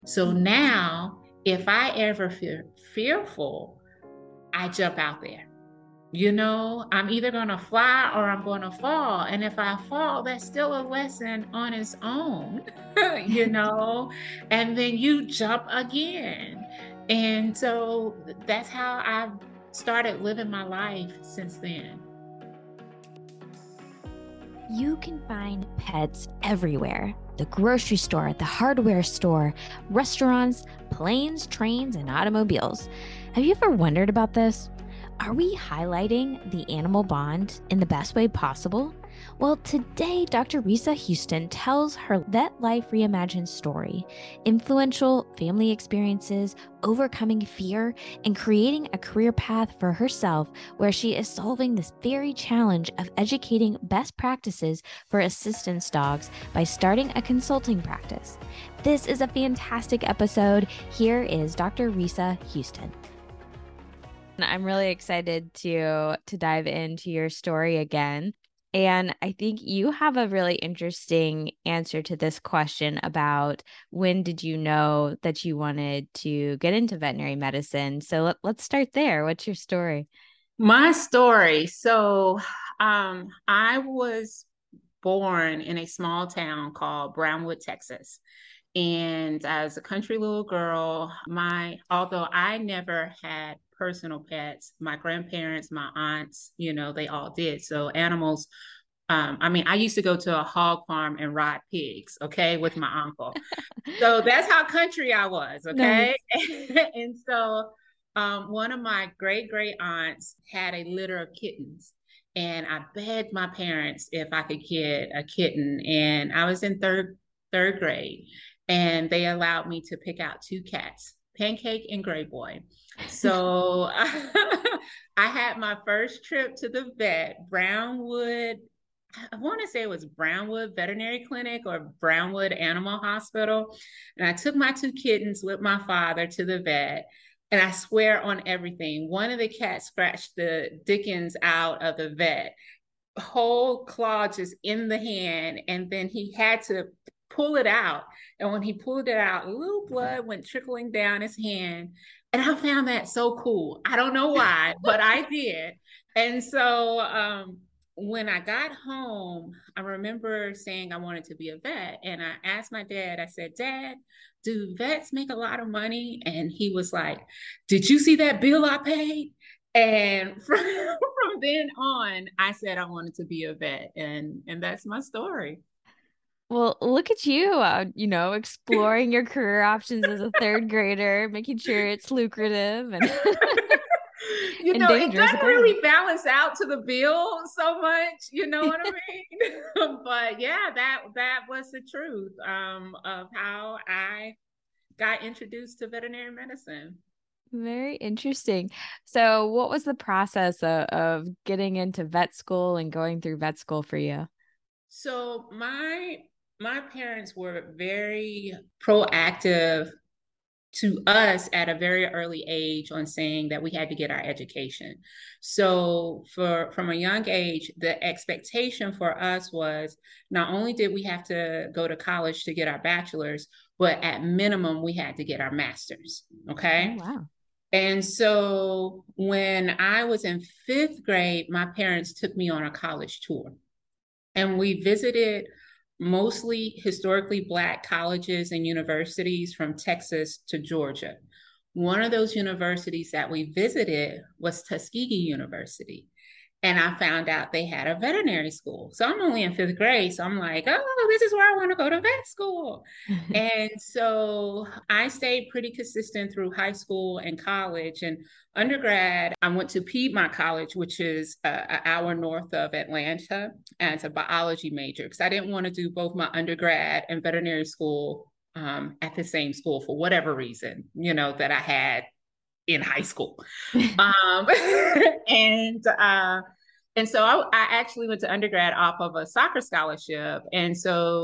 So now, if I ever feel fearful, I jump out there. I'm either going to fly or I'm going to fall. And if I fall, that's still a lesson on its own, you know, and then you jump again. And so that's how I've started living my life since then. You can find pets everywhere: the grocery store, the hardware store, restaurants, planes, trains, and automobiles. Have you ever wondered about this? Are we highlighting the animal bond in the best way possible? Well, today, Dr. Risa Houston tells her Vet Life Reimagined story: influential family experiences, overcoming fear, and creating a career path for herself, where she is solving this very challenge of educating best practices for assistance dogs by starting a consulting practice. This is a fantastic episode. Here is Dr. Risa Houston. I'm really excited to dive into your story again. And I think you have a really interesting answer to this question about when did you know that you wanted to get into veterinary medicine? So let's start there. What's your story? My story. I was born in a small town called Brownwood, Texas. And as a country little girl, although I never had personal pets, my grandparents, my aunts, they all did. So animals, I used to go to a hog farm and ride pigs, okay, with my uncle. So that's how country I was, okay? Nice. And so one of my great great aunts had a litter of kittens. And I begged my parents if I could get a kitten. And I was in third grade, and they allowed me to pick out two cats, Pancake and Gray Boy. So I had my first trip to the vet, Brownwood. I want to say it was Brownwood Veterinary Clinic or Brownwood Animal Hospital. And I took my two kittens with my father to the vet. And I swear on everything, one of the cats scratched the dickens out of the vet, whole claw just in the hand. And then he had to pull it out. And when he pulled it out, a little blood went trickling down his hand. And I found that so cool. I don't know why, but I did. And so when I got home, I remember saying I wanted to be a vet. And I asked my dad, I said, Dad, do vets make a lot of money? And he was like, Did you see that bill I paid? And from then on, I said I wanted to be a vet, and that's my story. Well, look at you, exploring your career options as a third grader, making sure it's lucrative and and It dangerous doesn't apparently. really balance out to the bill so much, you know what I mean? But yeah, that was the truth of how I got introduced to veterinary medicine. Very interesting. So, what was the process of getting into vet school and going through vet school for you? So my parents were very proactive to us at a very early age on saying that we had to get our education. So from a young age, the expectation for us was not only did we have to go to college to get our bachelor's, but at minimum we had to get our master's. Oh, Okay. wow. And so when I was in fifth grade, my parents took me on a college tour, and we visited mostly historically Black colleges and universities from Texas to Georgia. One of those universities that we visited was Tuskegee University. And I found out they had a veterinary school. So I'm only in fifth grade. So I'm like, oh, this is where I want to go to vet school. And so I stayed pretty consistent through high school and college. And undergrad, I went to Piedmont College, which is an hour north of Atlanta, as a biology major because I didn't want to do both my undergrad and veterinary school at the same school for whatever reason, that I had in high school. Um, and and so I actually went to undergrad off of a soccer scholarship. And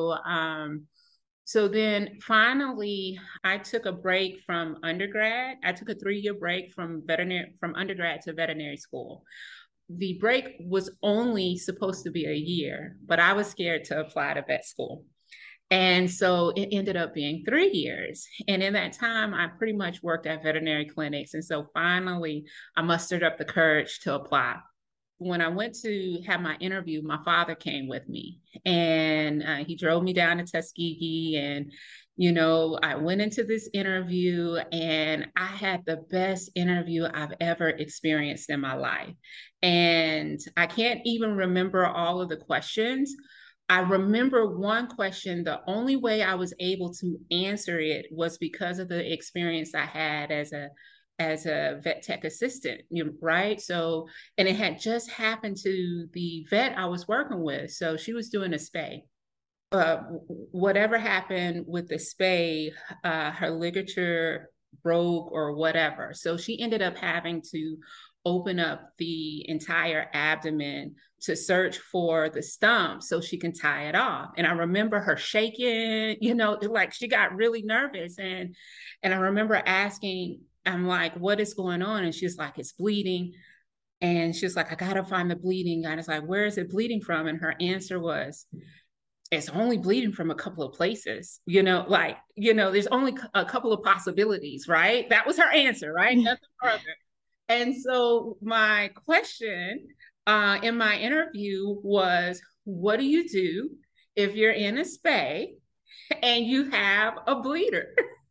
so then finally I took a break from undergrad. I took a 3-year break from undergrad to veterinary school. The break was only supposed to be a year, but I was scared to apply to vet school. And so it ended up being 3 years. And in that time, I pretty much worked at veterinary clinics. And so finally, I mustered up the courage to apply. When I went to have my interview, my father came with me and he drove me down to Tuskegee. And, I went into this interview and I had the best interview I've ever experienced in my life. And I can't even remember all of the questions. I remember one question, the only way I was able to answer it was because of the experience I had as a vet tech assistant, right? So, and it had just happened to the vet I was working with. So she was doing a spay. Whatever happened with the spay, her ligature broke or whatever. So she ended up having to open up the entire abdomen to search for the stump so she can tie it off. And I remember her shaking, like she got really nervous. And I remember asking, I'm like, what is going on? And she's like, it's bleeding. And she's like, I gotta find the bleeding. I was like, where is it bleeding from? And her answer was, it's only bleeding from a couple of places, there's only a couple of possibilities, right? That was her answer, right? Nothing further. And so my question in my interview was, what do you do if you're in a spay and you have a bleeder?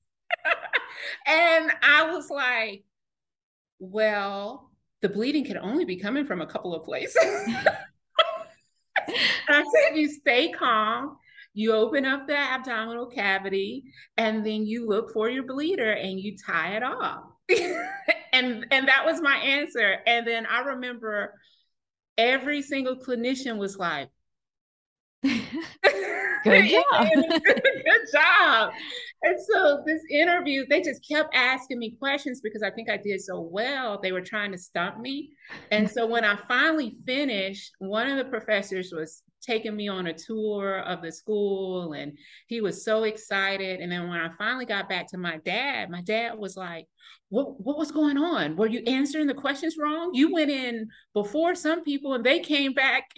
And I was like, well, the bleeding can only be coming from a couple of places. I said, you stay calm, you open up the abdominal cavity, and then you look for your bleeder and you tie it off. and that was my answer. And then I remember every single clinician was like, Good job. good job. And so this interview, they just kept asking me questions because I think I did so well. They were trying to stump me. And so when I finally finished, one of the professors was taking me on a tour of the school and he was so excited. And then when I finally got back to my dad was like, what was going on? Were you answering the questions wrong? You went in before some people and they came back,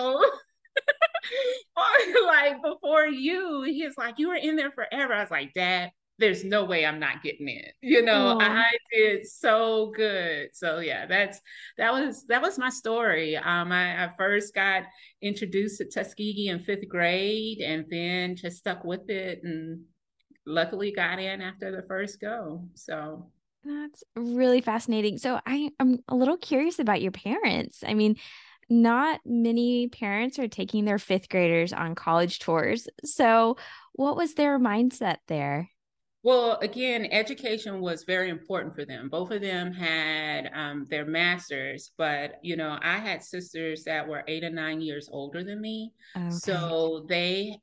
like before you. He's like, you were in there forever. I was like, Dad, there's no way I'm not getting in. Oh. I did so good. So yeah, that was my story. I first got introduced to Tuskegee in 5th grade and then just stuck with it and luckily got in after the first go. So That's really fascinating. So I'm a little curious about your parents. I mean, not many parents are taking their fifth graders on college tours. So what was their mindset there? well, again, education was very important for them. Both of them had their masters, but I had sisters that were 8 or 9 years older than me. Okay. So they,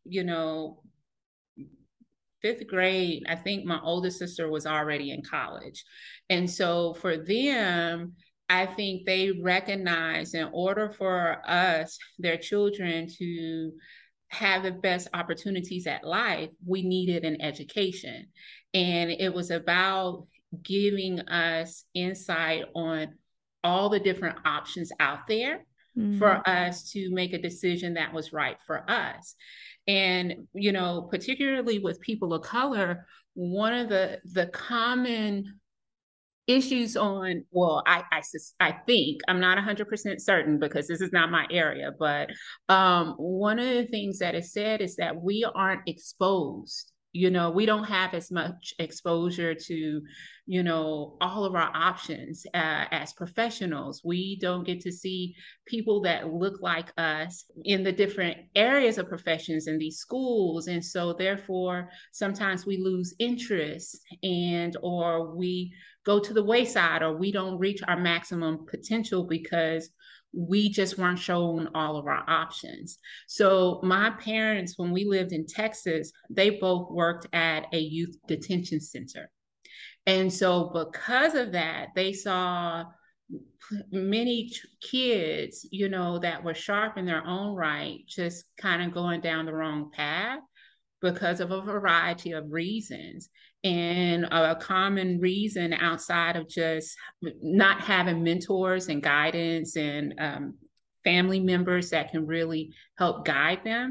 5th grade, I think my oldest sister was already in college. And so for them, I think they recognize in order for us, their children, to have the best opportunities at life, we needed an education. And it was about giving us insight on all the different options out there Mm. for us to make a decision that was right for us. And, particularly with people of color, one of the common issues on, well, I think, I'm not 100% certain because this is not my area, but one of the things that is said is that we aren't exposed. We don't have as much exposure to, all of our options as professionals. We don't get to see people that look like us in the different areas of professions in these schools. And so therefore, sometimes we lose interest or we go to the wayside or we don't reach our maximum potential because we just weren't shown all of our options. So my parents, when we lived in Texas, they both worked at a youth detention center. And so because of that, they saw many kids, that were sharp in their own right, just kind of going down the wrong path because of a variety of reasons. And a common reason outside of just not having mentors and guidance and family members that can really help guide them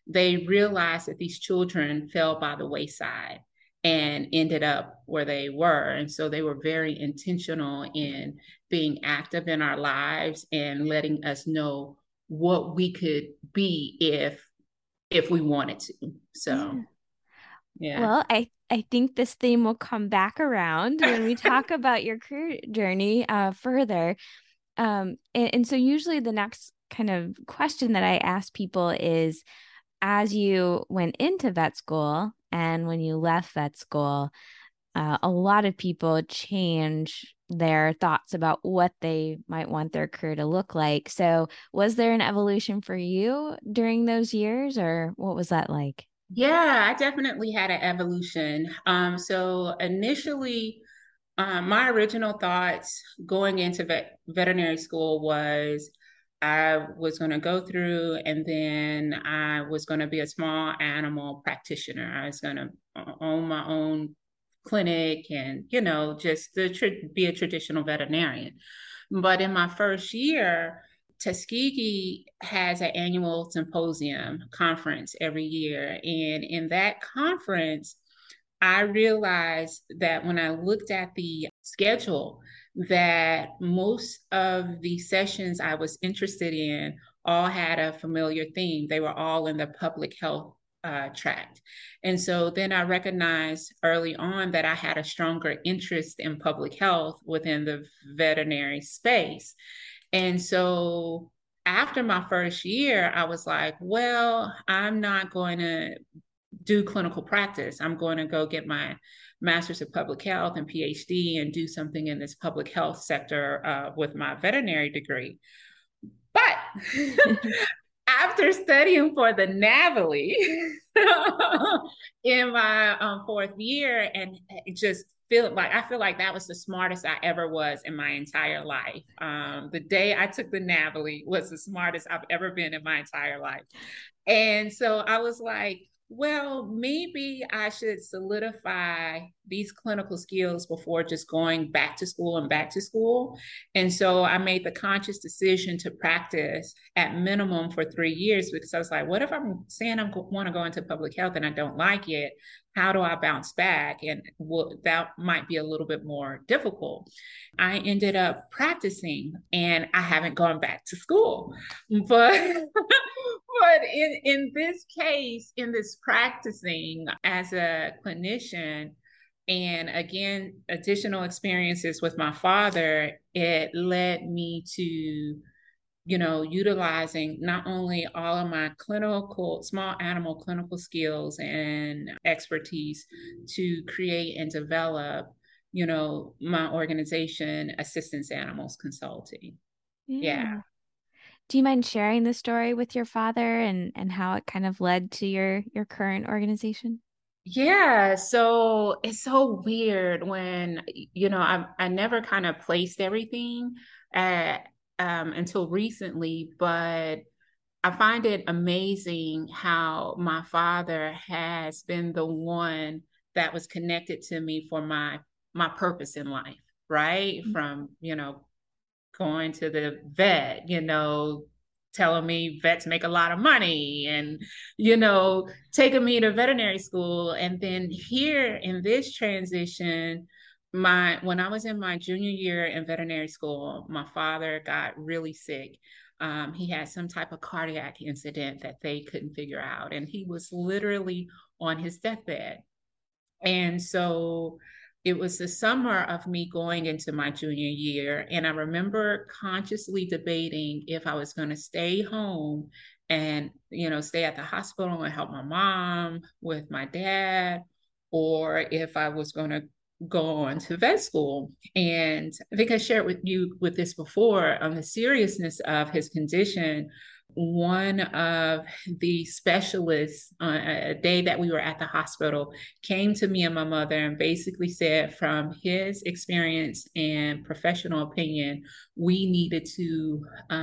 they realized that these children fell by the wayside and ended up where they were. And so they were very intentional in being active in our lives and letting us know what we could be if we wanted to. So Yeah. yeah. Well, I think this theme will come back around when we talk about your career journey further. And so usually the next kind of question that I ask people is, as you went into vet school and when you left vet school, a lot of people change their thoughts about what they might want their career to look like. So, was there an evolution for you during those years, or what was that like? Yeah, I definitely had an evolution. So initially, my original thoughts going into veterinary school was I was going to go through and then I was going to be a small animal practitioner. I was going to own my own clinic and, just be a traditional veterinarian. But in my first year, Tuskegee has an annual symposium conference every year. And in that conference, I realized that when I looked at the schedule, that most of the sessions I was interested in all had a familiar theme. They were all in the public health tract. And so then I recognized early on that I had a stronger interest in public health within the veterinary space. And so after my first year, I was like, well, I'm not going to do clinical practice. I'm going to go get my master's of public health and PhD and do something in this public health sector with my veterinary degree. But after studying for the NAVLE in my fourth year, and just I feel like that was the smartest I ever was in my entire life. The day I took the NAVLE was the smartest I've ever been in my entire life. And so I was like, well, maybe I should solidify these clinical skills before just going back to school and back to school. And so I made the conscious decision to practice at minimum for 3 years, because I was like, what if I'm saying I want to go into public health and I don't like it? How do I bounce back? And that might be a little bit more difficult. I ended up practicing and I haven't gone back to school. But but in this case, in this practicing as a clinician, and again, additional experiences with my father, it led me to, utilizing not only all of my clinical, small animal clinical skills and expertise to create and develop, my organization, Assistance Animals Consulting. Yeah. Yeah. Do you mind sharing the story with your father and how it kind of led to your current organization? Yeah, so it's so weird when, I never kind of placed everything at, until recently, but I find it amazing how my father has been the one that was connected to me for my purpose in life, right? From, going to the vet, telling me vets make a lot of money and, taking me to veterinary school. And then here in this transition, when I was in my junior year in veterinary school, my father got really sick. He had some type of cardiac incident that they couldn't figure out, and he was literally on his deathbed. And so it was the summer of me going into my junior year. And I remember consciously debating if I was going to stay home and, stay at the hospital and help my mom with my dad, or if I was going to go on to vet school. And I think I shared with you with this before on the seriousness of his condition. One of the specialists on a day that we were at the hospital came to me and my mother and basically said, from his experience and professional opinion, we needed to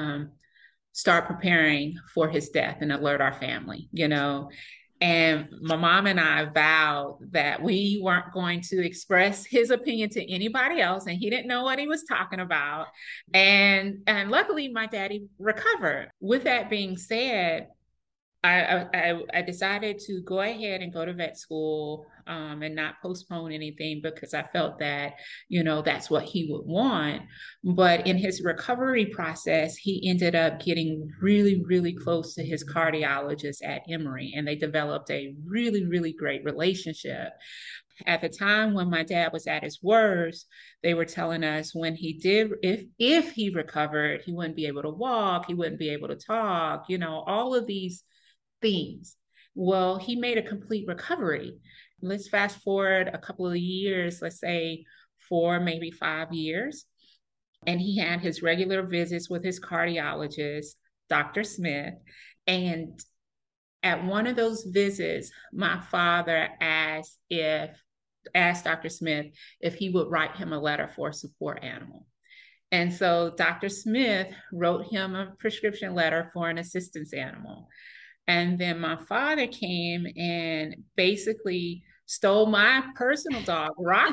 start preparing for his death and alert our family. And my mom and I vowed that we weren't going to express his opinion to anybody else, and he didn't know what he was talking about. And luckily, my daddy recovered. With that being said, I decided to go ahead and go to vet school, and not postpone anything because I felt that, that's what he would want. But in his recovery process, he ended up getting really, really close to his cardiologist at Emory, and they developed a really, really great relationship. At the time when my dad was at his worst, they were telling us when he did, if he recovered, he wouldn't be able to walk, he wouldn't be able to talk, all of these things. Well, he made a complete recovery. Let's fast forward a couple of years, let's say 4, maybe 5 years. And he had his regular visits with his cardiologist, Dr. Smith. And at one of those visits, my father asked Dr. Smith if he would write him a letter for a support animal. And so Dr. Smith wrote him a prescription letter for an assistance animal. And then my father came and basically stole my personal dog,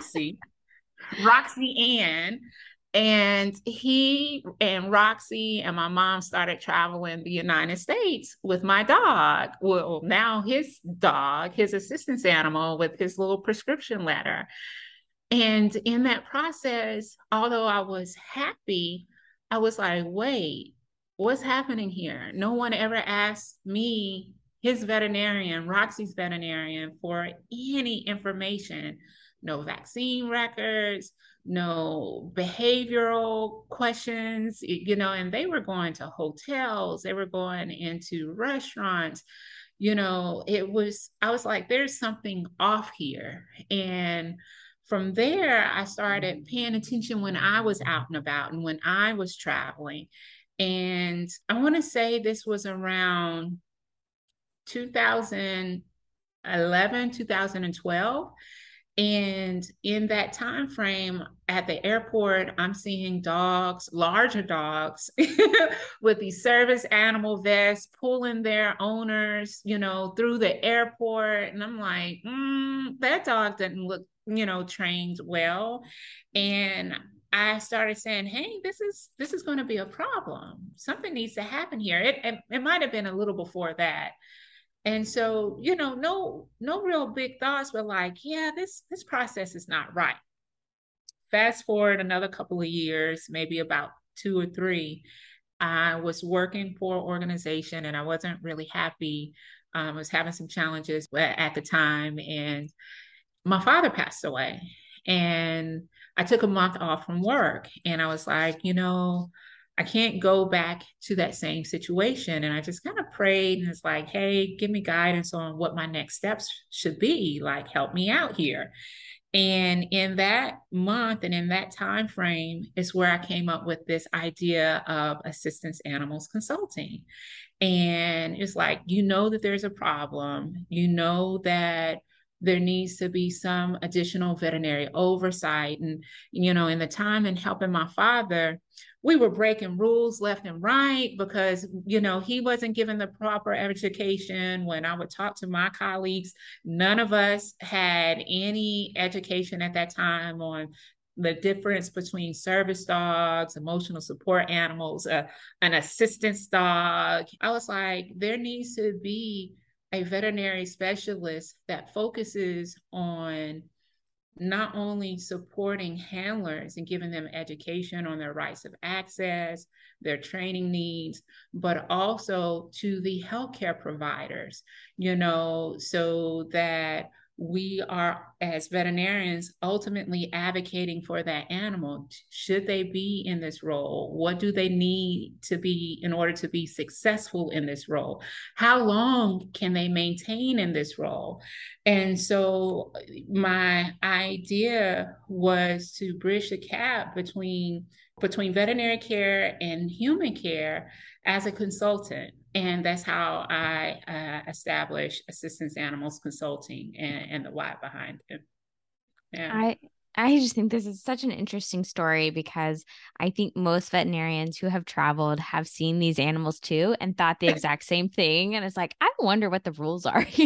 Roxy Ann. And he and Roxy and my mom started traveling the United States with my dog. Well, now his dog, his assistance animal, with his little prescription letter. And in that process, although I was happy, I was like, wait, what's happening here? No one ever asked me, his veterinarian, Roxy's veterinarian, for any information. No vaccine records, no behavioral questions, and they were going to hotels, they were going into restaurants. I was like, there's something off here. And from there, I started paying attention when I was out and about and when I was traveling. And I want to say this was around 2011, 2012. And in that time frame at the airport, I'm seeing dogs, larger dogs, with these service animal vests pulling their owners, through the airport. And I'm like, that dog doesn't look, trained well. And I started saying, hey, this is going to be a problem. Something needs to happen here. It might have been a little before that. And so, no real big thoughts, but like, yeah, this process is not right. Fast forward another couple of years, maybe about 2 or 3, I was working for an organization and I wasn't really happy. I was having some challenges at the time, and my father passed away. And I took a month off from work, and I was like, I can't go back to that same situation. And I just kind of prayed and it's like, hey, give me guidance on what my next steps should be. Like, help me out here. And in that month and in that time frame is where I came up with this idea of assistance animals consulting. And it's like, that there's a problem, that there needs to be some additional veterinary oversight. And, in the time and helping my father, we were breaking rules left and right because, he wasn't given the proper education. When I would talk to my colleagues, none of us had any education at that time on the difference between service dogs, emotional support animals, an assistance dog. I was like, there needs to be a veterinary specialist that focuses on not only supporting handlers and giving them education on their rights of access, their training needs, but also to the healthcare providers, so that we are, as veterinarians, ultimately advocating for that animal. Should they be in this role? What do they need to be in order to be successful in this role? How long can they maintain in this role? And so my idea was to bridge the gap between veterinary care and human care as a consultant. And that's how I established Assistance Animals Consulting and the why behind it. Yeah. I just think this is such an interesting story because I think most veterinarians who have traveled have seen these animals too and thought the exact same thing. And it's like, I wonder what the rules are here.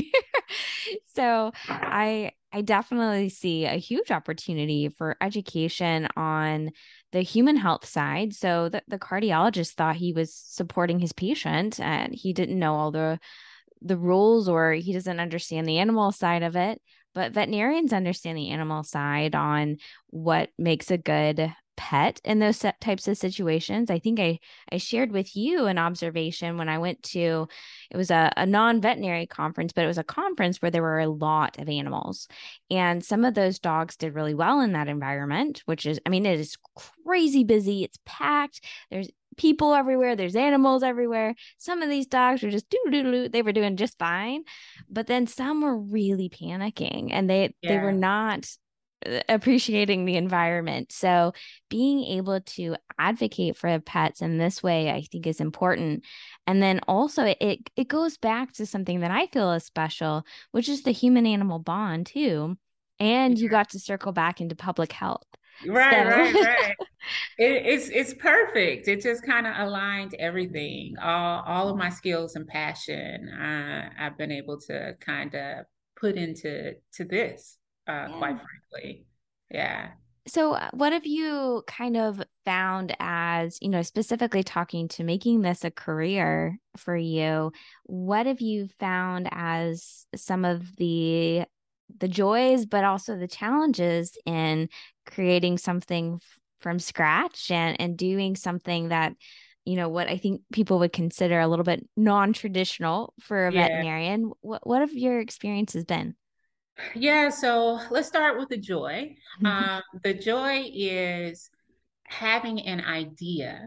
So I definitely see a huge opportunity for education on the human health side. So the cardiologist thought he was supporting his patient and he didn't know all the the rules, or he doesn't understand the animal side of it. But veterinarians understand the animal side on what makes a good pet in those types of situations. I think I shared with you an observation when I went to, it was a non-veterinary conference, but it was a conference where there were a lot of animals. And some of those dogs did really well in that environment, which is, I mean, it is crazy busy. It's packed. There's people everywhere. There's animals everywhere. Some of these dogs were just doo. They were doing just fine. But then some were really panicking, and they were Yeah. not appreciating the environment. So being able to advocate for pets in this way, I think, is important. And then also it goes back to something that I feel is special, which is the human animal bond too. And you got to circle back into public health. Right, So right, right. It's perfect. It just kind of aligned everything. All of my skills and passion, I've been able to kind of put into this, yeah. quite frankly. Yeah. So, what have you kind of found as, specifically talking to making this a career for you? What have you found as some of the joys, but also the challenges in creating something from scratch and doing something that, what I think people would consider a little bit non-traditional for a Yeah. veterinarian? What have your experiences been? Yeah. So let's start with the joy. The joy is having an idea,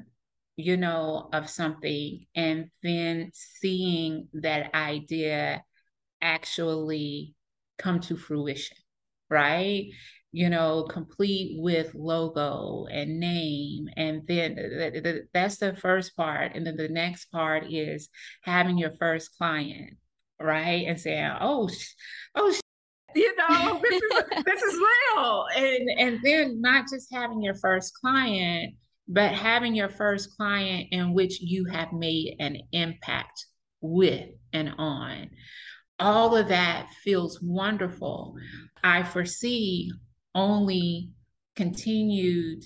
of something and then seeing that idea actually come to fruition, right? Complete with logo and name. And then that's the first part. And then the next part is having your first client, right? And saying, oh, this is real. And then not just having your first client, but having your first client in which you have made an impact with and on. All of that feels wonderful. I foresee only continued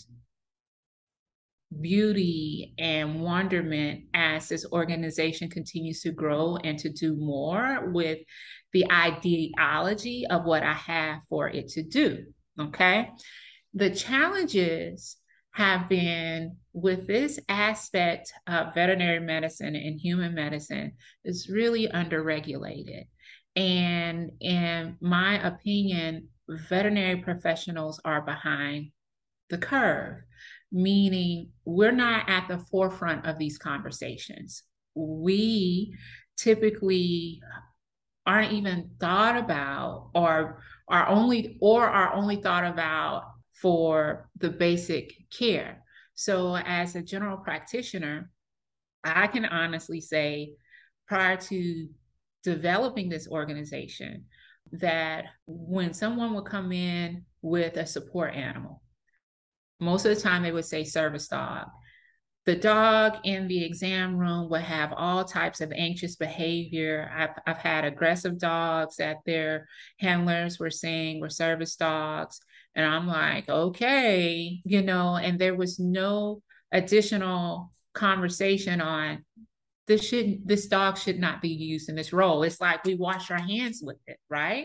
beauty and wonderment as this organization continues to grow and to do more with the ideology of what I have for it to do. Okay. The challenges have been with this aspect of veterinary medicine and human medicine is really underregulated. And in my opinion, veterinary professionals are behind the curve, meaning we're not at the forefront of these conversations. We typically aren't even thought about or are only thought about for the basic care. So as a general practitioner, I can honestly say prior to developing this organization that when someone would come in with a support animal, most of the time they would say service dog. The dog in the exam room would have all types of anxious behavior. I've had aggressive dogs that their handlers were saying were service dogs. And I'm like, okay, and there was no additional conversation on this dog should not be used in this role. It's like we wash our hands with it, right?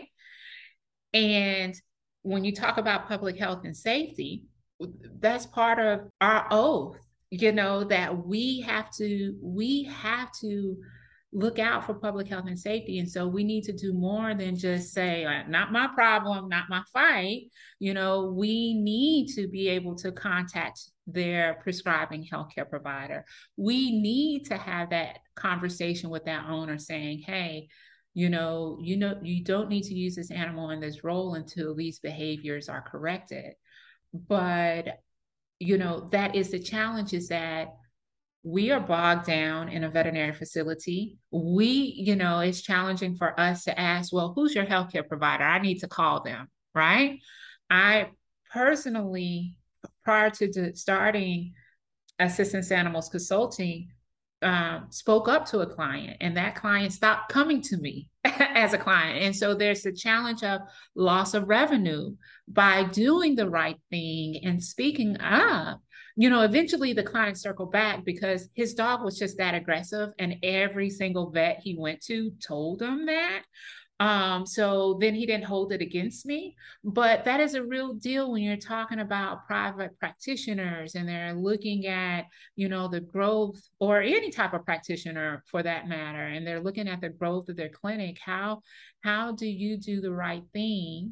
And when you talk about public health and safety, that's part of our oath, that we have to look out for public health and safety. And so we need to do more than just say, not my problem, not my fight. We need to be able to contact their prescribing healthcare provider. We need to have that conversation with that owner saying, hey, you don't need to use this animal in this role until these behaviors are corrected. But that is the challenge, is that we are bogged down in a veterinary facility. It's challenging for us to ask, well, who's your healthcare provider? I need to call them, right? I personally, prior to starting Assistance Animals Consulting, spoke up to a client, and that client stopped coming to me as a client. And so there's the challenge of loss of revenue by doing the right thing and speaking up. Eventually the client circled back because his dog was just that aggressive, and every single vet he went to told him that. So then he didn't hold it against me. But that is a real deal when you're talking about private practitioners and they're looking at, the growth, or any type of practitioner for that matter, and they're looking at the growth of their clinic. How do you do the right thing,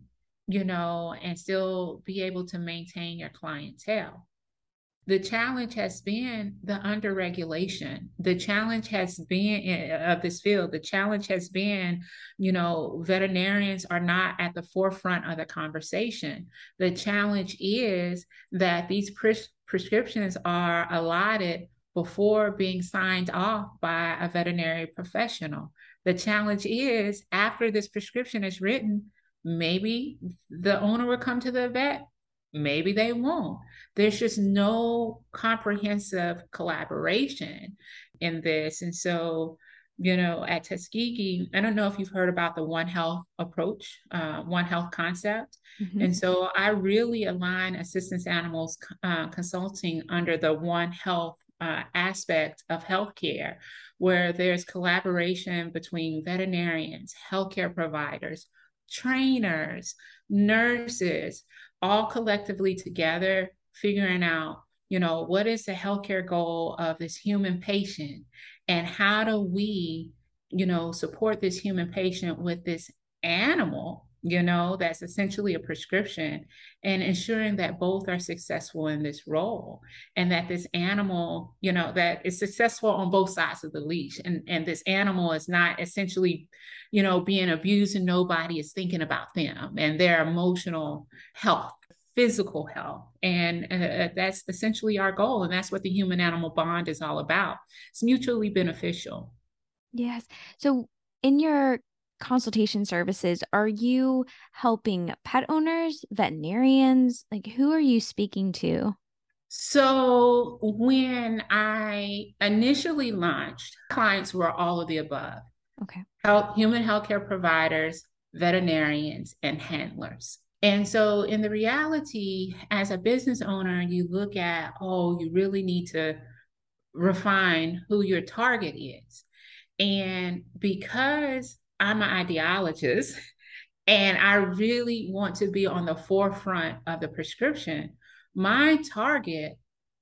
and still be able to maintain your clientele? The challenge has been the underregulation. The challenge has been of this field. The challenge has been, veterinarians are not at the forefront of the conversation. The challenge is that these prescriptions are allotted before being signed off by a veterinary professional. The challenge is after this prescription is written, maybe the owner will come to the vet, maybe they won't. There's just no comprehensive collaboration in this. And so, at Tuskegee, I don't know if you've heard about the One Health approach, One Health concept. Mm-hmm. And so I really align assistance animals consulting under the One Health aspect of healthcare, where there's collaboration between veterinarians, healthcare providers, trainers, nurses, all collectively together, figuring out, what is the healthcare goal of this human patient, and how do we, support this human patient with this animal, that's essentially a prescription, and ensuring that both are successful in this role, and that this animal, that is successful on both sides of the leash, and this animal is not essentially, being abused, and nobody is thinking about them and their emotional health, physical health. And that's essentially our goal. And that's what the human animal bond is all about. It's mutually beneficial. Yes. So in your consultation services, are you helping pet owners, veterinarians? Like, who are you speaking to? So when I initially launched, clients were all of the above. Okay. Human healthcare providers, veterinarians, and handlers. And so, in the reality, as a business owner, you look at, oh, you really need to refine who your target is. And because I'm an ideologist and I really want to be on the forefront of the prescription, my target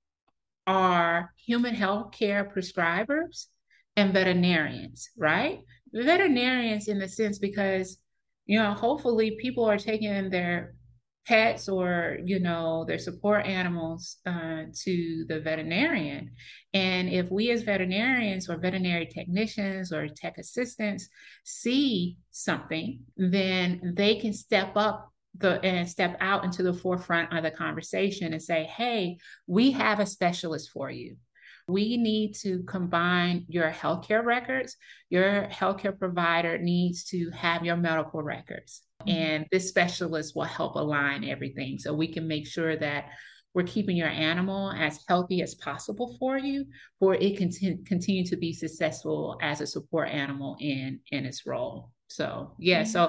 are human health care prescribers and veterinarians, right? Veterinarians in the sense because, hopefully people are taking their pets or, their support animals to the veterinarian. And if we as veterinarians or veterinary technicians or tech assistants see something, then they can step up and step out into the forefront of the conversation and say, hey, we have a specialist for you. We need to combine your healthcare records. Your healthcare provider needs to have your medical records. And this specialist will help align everything so we can make sure that we're keeping your animal as healthy as possible for you, for it can continue to be successful as a support animal in its role. So, yeah, so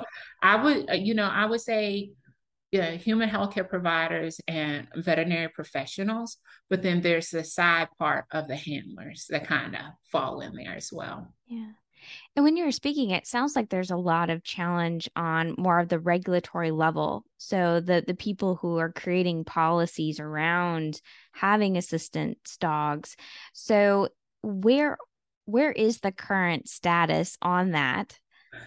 I would say, yeah, human healthcare providers and veterinary professionals, but then there's the side part of the handlers that kind of fall in there as well. Yeah. And when you were speaking, it sounds like there's a lot of challenge on more of the regulatory level. So the people who are creating policies around having assistance dogs. So where is the current status on that?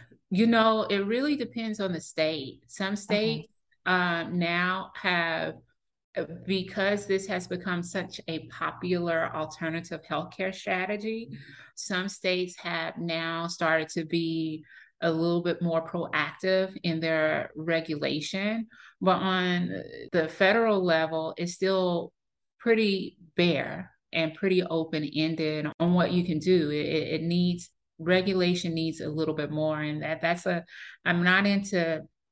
It really depends on the state. Some Okay. states now have, because this has become such a popular alternative healthcare strategy, some states have now started to be a little bit more proactive in their regulation. But on the federal level, it's still pretty bare and pretty open-ended on what you can do. It needs regulation needs a little bit more. And I'm not into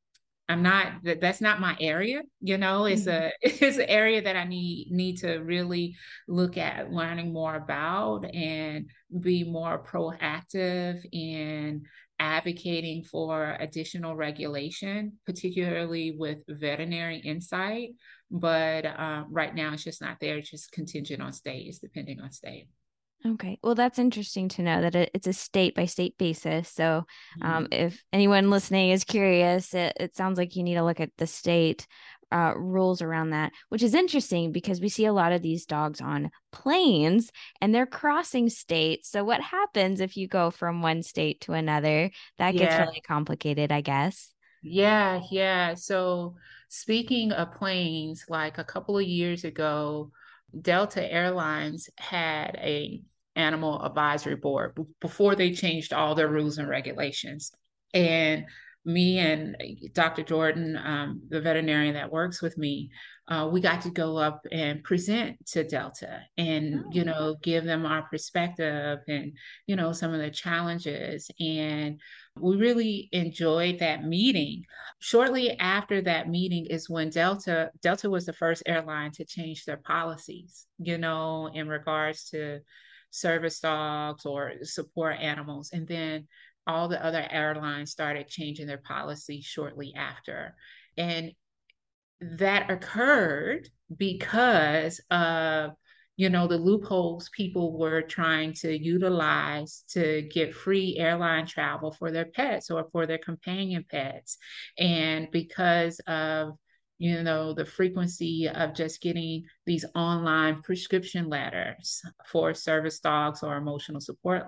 I'm not that's not my area, it's Mhm. a it's an area that I need to really look at learning more about and be more proactive in advocating for additional regulation, particularly with veterinary insight. But right now it's just not there. It's just contingent on states, depending on state. Okay. Well, that's interesting to know that it's a state by state basis. So, Mhm. if anyone listening is curious, it sounds like you need to look at the state rules around that, which is interesting because we see a lot of these dogs on planes and they're crossing states. So, what happens if you go from one state to another? That gets Yeah. really complicated, I guess. Yeah, yeah. So speaking of planes, like a couple of years ago, Delta Airlines had a animal advisory board before they changed all their rules and regulations. And me and Dr. Jordan, the veterinarian that works with me, we got to go up and present to Delta and, Oh. give them our perspective and, some of the challenges. And we really enjoyed that meeting. Shortly after that meeting is when Delta was the first airline to change their policies, in regards to service dogs or support animals. And then all the other airlines started changing their policy shortly after. And that occurred because of the loopholes people were trying to utilize to get free airline travel for their pets or for their companion pets, and because of the frequency of just getting these online prescription letters for service dogs or emotional support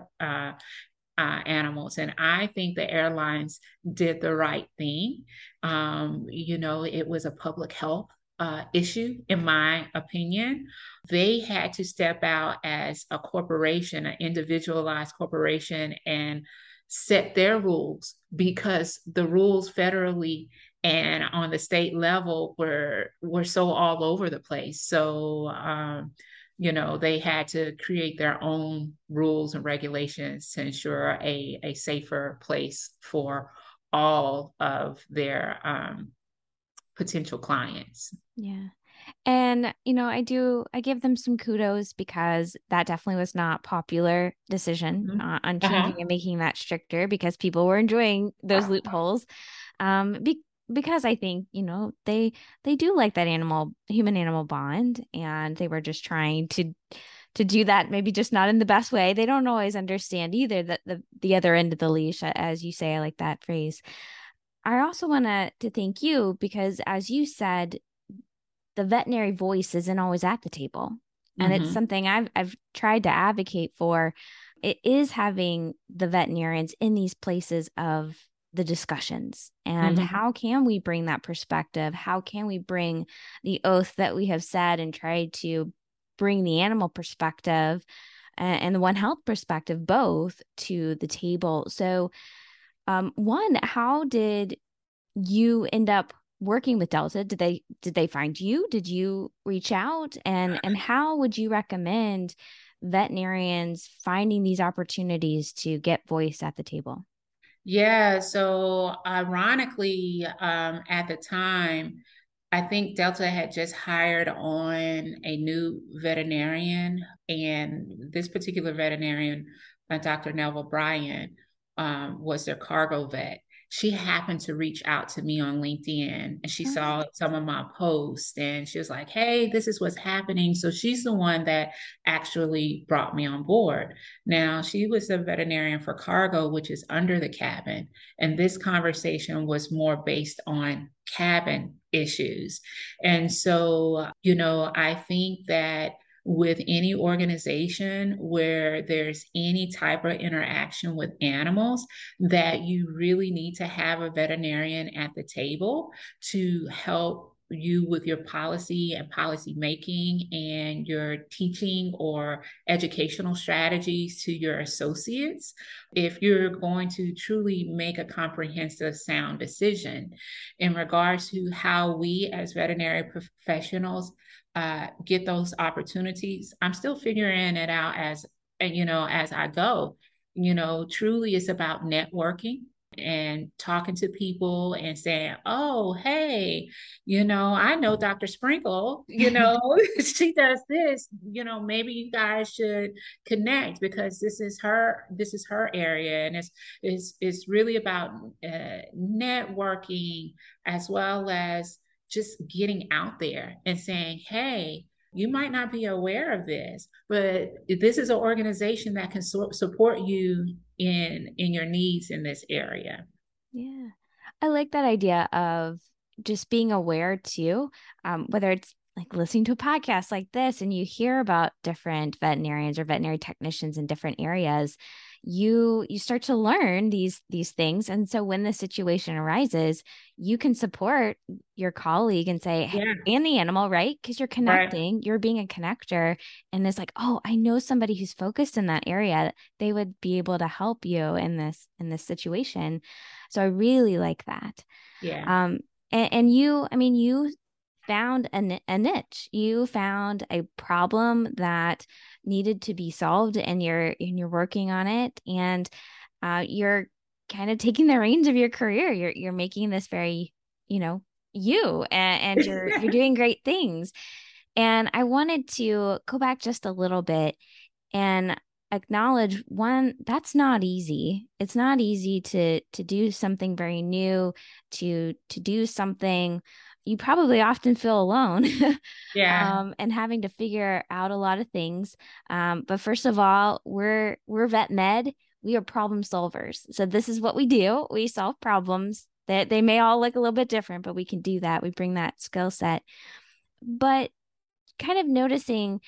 animals. And I think the airlines did the right thing. It was a public health issue, in my opinion. They had to step out as a corporation, an individualized corporation, and set their rules because the rules federally and on the state level were so all over the place. So they had to create their own rules and regulations to ensure a safer place for all of their potential clients. Yeah. And, I give them some kudos because that definitely was not popular decision Mhm. on changing Uh-huh. and making that stricter because people were enjoying those loopholes. Because I think, they do like that human animal bond, and they were just trying to do that, maybe just not in the best way. They don't always understand either that the other end of the leash, as you say. I like that phrase. I also want to thank you because, as you said, the veterinary voice isn't always at the table. And it's Hmm. something I've tried to advocate for. It is having the veterinarians in these places of the discussions. And Hmm. how can we bring that perspective? How can we bring the oath that we have said and try to bring the animal perspective and the One Health perspective both to the table? So, one, how did you end up working with Delta? Did they find you? Did you reach out? And how would you recommend veterinarians finding these opportunities to get voice at the table? Yeah, so ironically, at the time, I think Delta had just hired on a new veterinarian, and this particular veterinarian, Dr. Neville Bryan, was their cargo vet. She happened to reach out to me on LinkedIn and she Oh, saw nice. some of my posts and she was like, "Hey, this is what's happening." So she's the one that actually brought me on board. Now, she was a veterinarian for cargo, which is under the cabin. And this conversation was more based on cabin issues. And so, I think that with any organization where there's any type of interaction with animals, that you really need to have a veterinarian at the table to help you with your policy and policy making and your teaching or educational strategies to your associates if you're going to truly make a comprehensive sound decision in regards to how we as veterinary professionals get those opportunities. I'm still figuring it out as I go. Truly it's about networking. and talking to people and saying, oh, hey, I know Dr. Sprinkle, she does this, maybe you guys should connect because this is her area. And it's really about networking as well as just getting out there and saying, hey, you might not be aware of this, but this is an organization that can support you in your needs in this area. Yeah. I like that idea of just being aware too, whether it's like listening to a podcast like this and you hear about different veterinarians or veterinary technicians in different areas, you start to learn these things. And so when the situation arises, you can support your colleague and say, "Hey," Yeah, and the animal, right? Because you're right. connecting, you're being a connector. And it's like, oh, I know somebody who's focused in that area. They would be able to help you in this situation. So I really like that. Yeah. Um, and you, I mean, you found a niche. You found a problem that needed to be solved, and you're working on it, and you're kind of taking the reins of your career. You're making this very, you know, you, and you're doing great things. And I wanted to go back just a little bit and acknowledge one, that's not easy. It's not easy to do something very new, to do something you probably often feel alone. Yeah. And having to figure out a lot of things. But first of all, we're vet med. We are problem solvers. So this is what we do. We solve problems that they may all look a little bit different, but we can do that. We bring that skill set. But kind of noticing,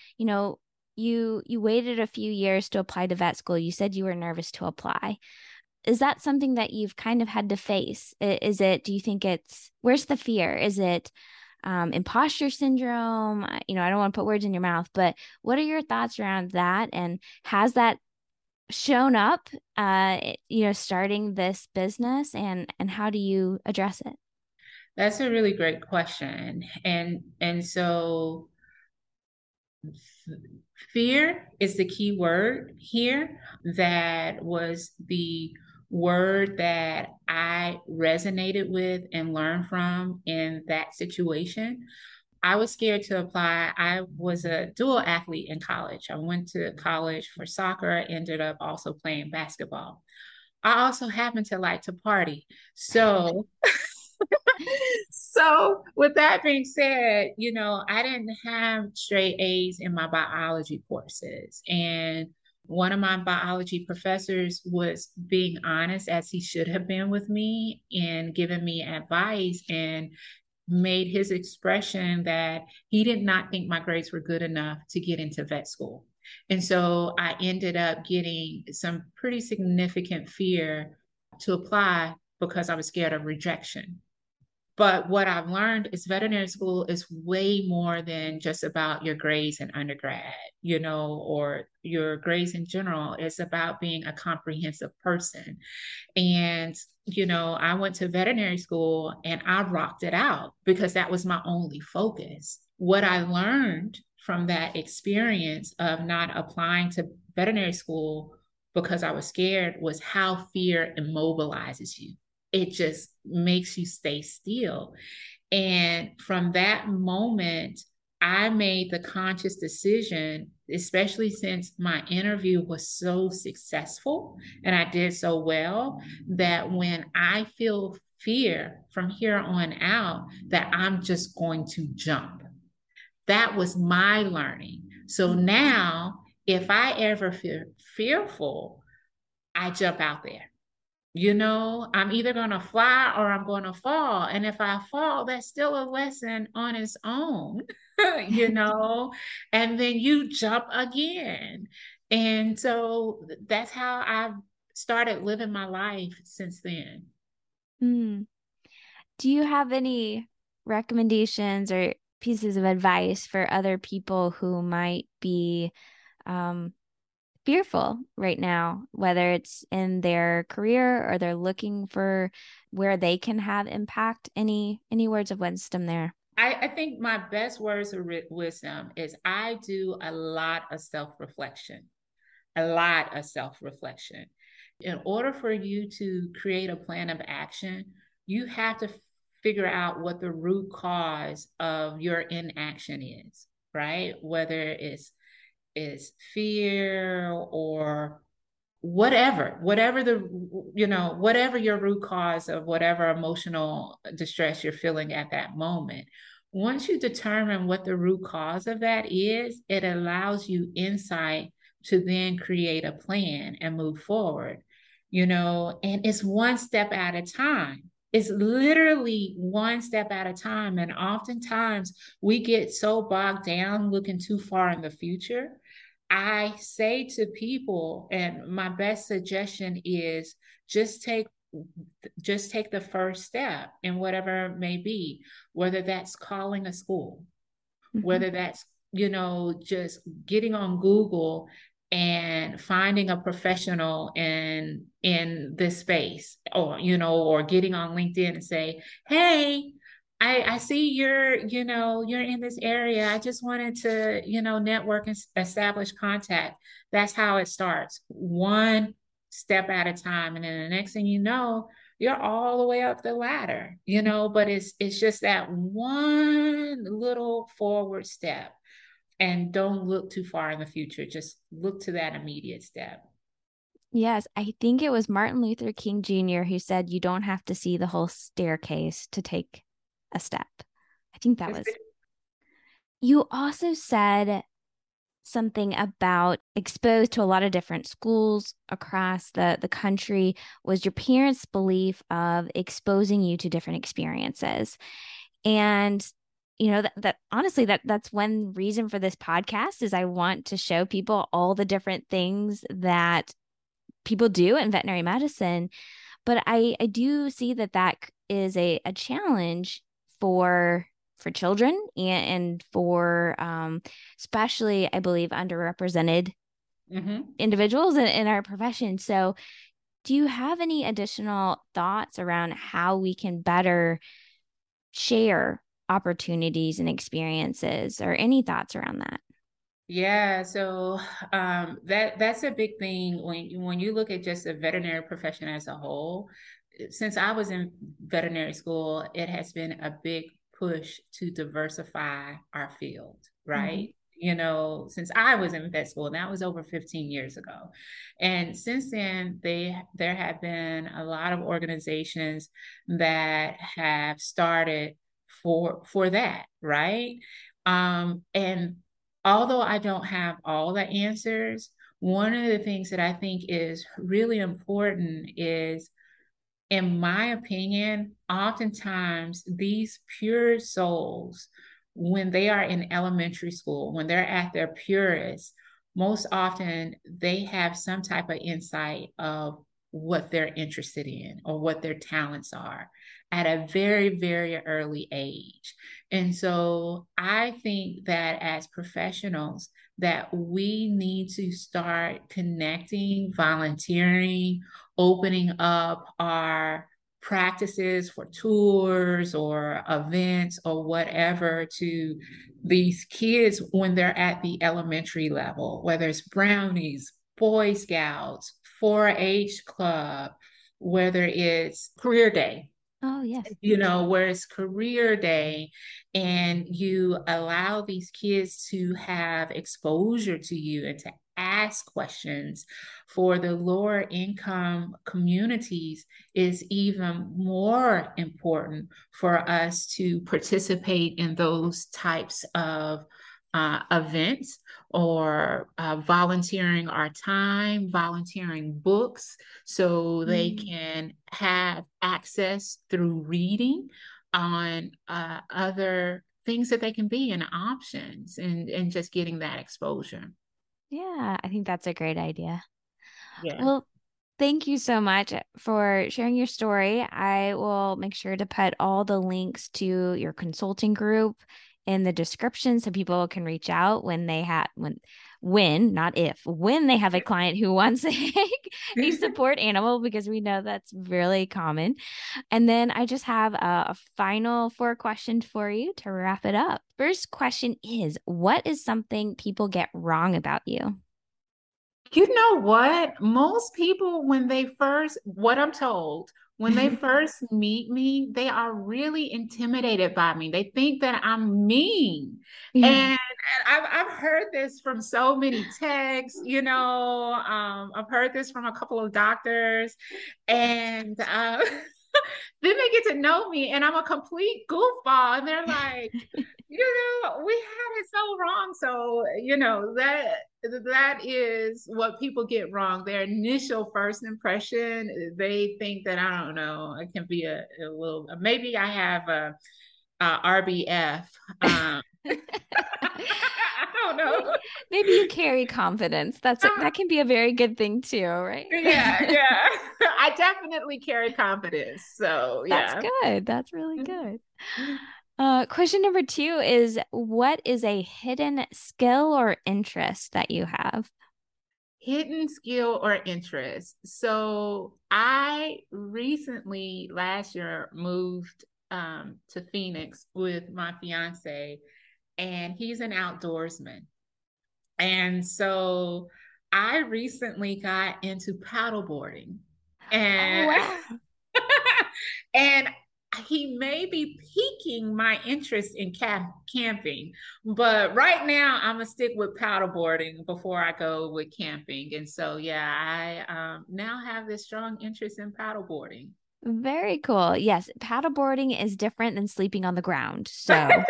you waited a few years to apply to vet school. You said you were nervous to apply. Is that something that you've kind of had to face? Is it, do you think where's the fear? Is it imposter syndrome? I don't want to put words in your mouth, but what are your thoughts around that? And has that shown up, starting this business, and how do you address it? That's a really great question. And so fear is the key word here. That was the word that I resonated with and learned from in that situation. I was scared to apply. I was a dual athlete in college. I went to college for soccer, ended up also playing basketball. I also happen to like to party. So with that being said, I didn't have straight A's in my biology courses. And one of my biology professors was being honest as he should have been with me and giving me advice and made his expression that he did not think my grades were good enough to get into vet school. And so I ended up getting some pretty significant fear to apply because I was scared of rejection. But what I've learned is veterinary school is way more than just about your grades in undergrad, or your grades in general. It's about being a comprehensive person. And, I went to veterinary school and I rocked it out because that was my only focus. What I learned from that experience of not applying to veterinary school because I was scared was how fear immobilizes you. It just makes you stay still. And from that moment, I made the conscious decision, especially since my interview was so successful and I did so well, that when I feel fear from here on out, that I'm just going to jump. That was my learning. So now, if I ever feel fearful, I jump out there. I'm either going to fly or I'm going to fall. And if I fall, that's still a lesson on its own, you know, and then you jump again. And so that's how I've started living my life since then. Mm. Do you have any recommendations or pieces of advice for other people who might be um, fearful right now, whether it's in their career or they're looking for where they can have impact? Any words of wisdom there? I think my best words of wisdom is I do a lot of self reflection, a lot of self reflection. In order for you to create a plan of action, you have to figure out what the root cause of your inaction is, right? Whether it's fear or whatever whatever your root cause of whatever emotional distress you're feeling at that moment. Once you determine what the root cause of that is, it allows you insight to then create a plan and move forward, and it's one step at a time. It's literally one step at a time. And oftentimes we get so bogged down looking too far in the future. I say to people, and my best suggestion is just take just take the first step in whatever it may be, whether that's calling a school, Mm-hmm. whether that's, just getting on Google and finding a professional in this space, or getting on LinkedIn and say, hey, I see you're in this area. I just wanted to, network and establish contact. That's how it starts. One step at a time. And then the next thing you know, you're all the way up the ladder, but it's just that one little forward step. And don't look too far in the future. Just look to that immediate step. Yes, I think it was Martin Luther King Jr. who said you don't have to see the whole staircase to take a step. I think that was. You also said something about exposed to a lot of different schools across the country was your parents' belief of exposing you to different experiences. And that honestly that's one reason for this podcast is I want to show people all the different things that people do in veterinary medicine. But I do see that is a challenge for children and for especially I believe underrepresented individuals in our profession. So do you have any additional thoughts around how we can better share opportunities and experiences, or any thoughts around that? Yeah, so that's a big thing when you look at just the veterinary profession as a whole. Since I was in veterinary school, it has been a big push to diversify our field, Mm-hmm. right? Since I was in vet school, and that was over 15 years ago. And since then, there have been a lot of organizations that have started for that, right? And although I don't have all the answers, one of the things that I think is really important is, in my opinion, oftentimes these pure souls, when they are in elementary school, when they're at their purest, most often they have some type of insight of what they're interested in or what their talents are at a very, very early age. And so I think that as professionals, that we need to start connecting, volunteering, opening up our practices for tours or events or whatever to these kids when they're at the elementary level, whether it's brownies, Boy Scouts, 4-H club, whether it's career day, Oh, yes. where it's career day, and you allow these kids to have exposure to you and to ask questions. For the lower income communities, is even more important for us to participate in those types of events, or volunteering our time, volunteering books so they Mm. can have access through reading on other things that they can be and options, and just getting that exposure. Yeah, I think that's a great idea. Yeah. Well, thank you so much for sharing your story. I will make sure to put all the links to your consulting group in the description so people can reach out when they have not if when they have a client who wants a support animal, because we know that's really common. And then I just have a final four questions for you to wrap it up. First question is, what is something people get wrong about you? You know what? Most people, when they first, what I'm told, when they first meet me, they are really intimidated by me. They think that I'm mean. And, I've heard this from so many texts, I've heard this from a couple of doctors. And then they get to know me, and I'm a complete goofball. And they're like, we had it so wrong. So, that is what people get wrong. Their initial first impression, they think that, I don't know, it can be a little, maybe I have a RBF. I don't know. Maybe you carry confidence. That can be a very good thing too, right? Yeah. I definitely carry confidence. So, That's yeah. good. That's really good. Question number 2 is, what is a hidden skill or interest that you have? Hidden skill or interest. So I recently, last year, moved to Phoenix with my fiance, and he's an outdoorsman. And so I recently got into paddleboarding. Oh, And wow. and he may be piquing my interest in camping, but right now I'm gonna stick with paddleboarding before I go with camping. And so, yeah, I now have this strong interest in paddleboarding. Very cool. Yes, paddleboarding is different than sleeping on the ground. So,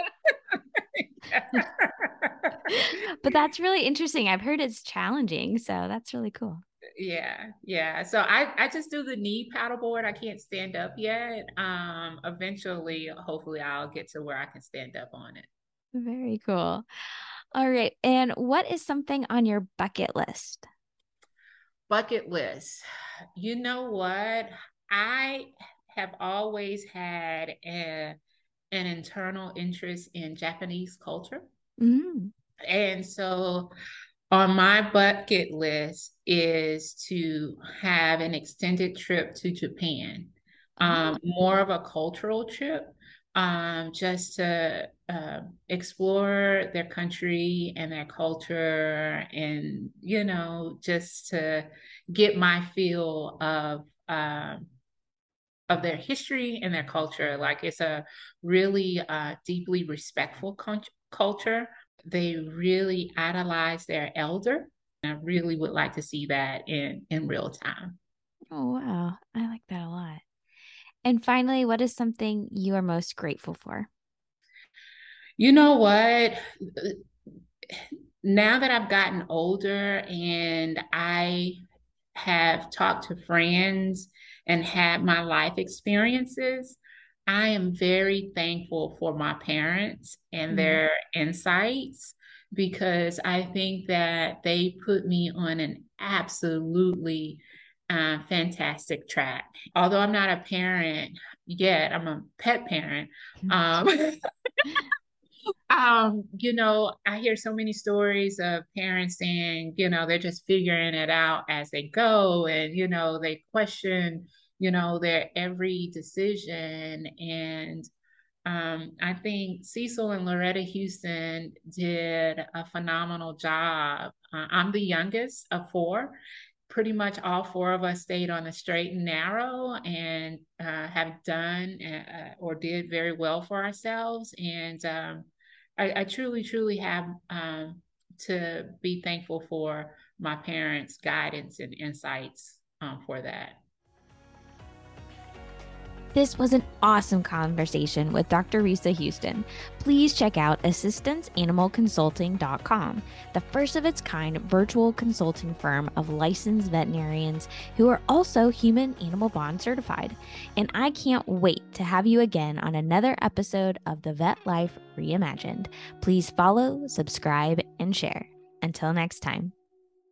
but that's really interesting. I've heard it's challenging, so that's really cool. Yeah. So I just do the knee paddleboard. I can't stand up yet. Eventually, hopefully I'll get to where I can stand up on it. Very cool. All right. And what is something on your bucket list? Bucket list. You know what? I have always had an internal interest in Japanese culture. Mm. And so on my bucket list is to have an extended trip to Japan, Oh, more of a cultural trip, just to explore their country and their culture, and just to get my feel of their history and their culture. Like, it's a really deeply respectful culture. They really idolize their elder. I really would like to see that in real time. oh, wow. I like that a lot. And finally, what is something you are most grateful for? You know what? Now that I've gotten older and I have talked to friends and had my life experiences, I am very thankful for my parents and Mm. their insights, because I think that they put me on an absolutely fantastic track. Although I'm not a parent yet, I'm a pet parent. Um, I hear so many stories of parents saying, they're just figuring it out as they go, and they question, their every decision. And I think Cecil and Loretta Houston did a phenomenal job. I'm the youngest of four. Pretty much all four of us stayed on the straight and narrow, and have done or did very well for ourselves. And I truly, truly have to be thankful for my parents' guidance and insights for that. This was an awesome conversation with Dr. Risa Houston. Please check out assistanceanimalconsulting.com, the first of its kind virtual consulting firm of licensed veterinarians who are also human animal bond certified. And I can't wait to have you again on another episode of The Vet Life Reimagined. Please follow, subscribe, and share. Until next time.